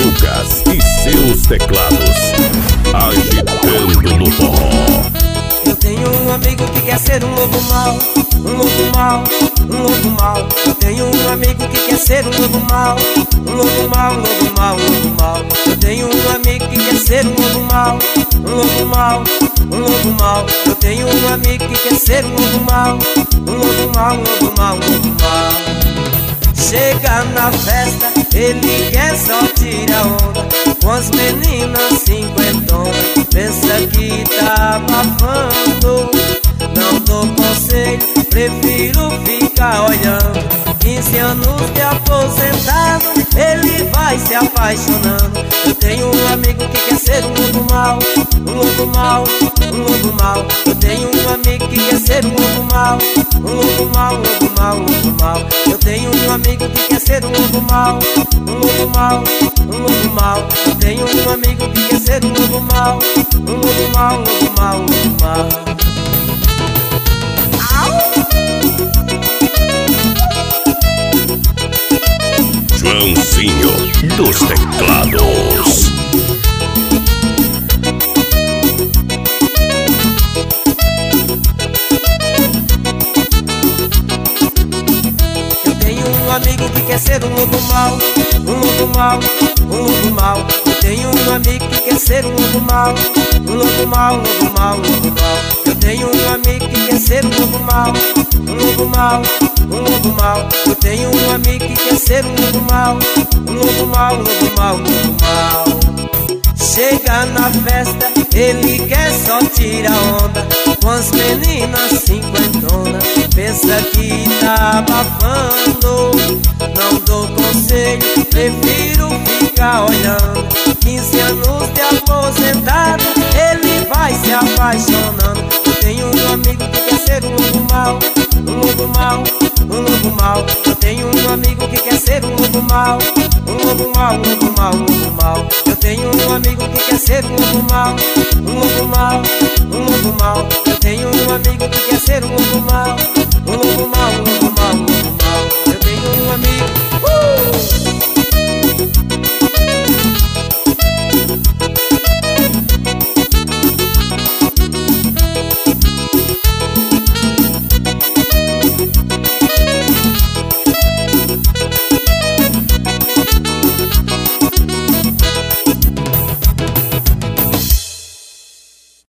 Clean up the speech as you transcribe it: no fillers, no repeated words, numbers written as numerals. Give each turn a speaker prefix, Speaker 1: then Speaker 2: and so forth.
Speaker 1: Lucas e seus teclados, agitando no forró.
Speaker 2: Eu tenho um amigo que quer ser um lobo mau, um lobo mau, um lobo mau. Eu tenho um amigo que quer ser um lobo mau, um lobo mau, um lobo mau, um lobo mau. Eu tenho um amigo que quer ser um lobo mau, um lobo mau, um lobo mau. Eu tenho um amigo que quer ser um lobo mau, um lobo mau, um lobo mau, um lobo mau. Chega na festa, ele quer só tirar onda com as meninas cinquentonas. Pensa que tá abafando, não dou conselho, prefiro ficar olhando. 15 anos de aposentado, ele vai se apaixonando. Eu tenho um amigo que quer ser um lobo mau, um lobo mau, um lobo mau. Eu tenho um amigo que quer ser um lobo mau, um lobo mau, um lobo mau, um lobo mau. Eu tenho um amigo que quer ser um lobo mau, um lobo mau, um lobo mau. Eu tenho um amigo que quer ser um lobo mau, um lobo mau, um lobo mau, um lobo mau.
Speaker 1: Joãozinho dos teclados.
Speaker 2: Eu tenho um amigo que quer ser um lobo mau, um lobo mau, um lobo mau. Eu tenho um amigo que quer ser um lobo mau, um lobo mau, um lobo mau, um lobo mau. Eu tenho um amigo que quer ser um lobo mau, um lobo mau, um lobo mau. Eu tenho um amigo que quer ser um lobo mau, um lobo mau, um lobo mau, um lobo mau. Chega na festa, ele quer só tirar onda com as meninas cinquentonas. Pensa que tá abafando, não dou conselho, prefiro ficar olhando. 15 anos de aposentado, ele vai se apaixonando. Eu tenho um amigo que quer ser um lobo mau, um lobo mau, um lobo mau. Eu tenho um amigo que quer ser um lobo mau, um lobo mau, um lobo mau, um lobo mau. Eu tenho um amigo que quer ser um lobo mau, um lobo mau, um lobo mau. Eu tenho um amigo que quer ser um lobo mau, um lobo mau, um lobo mau.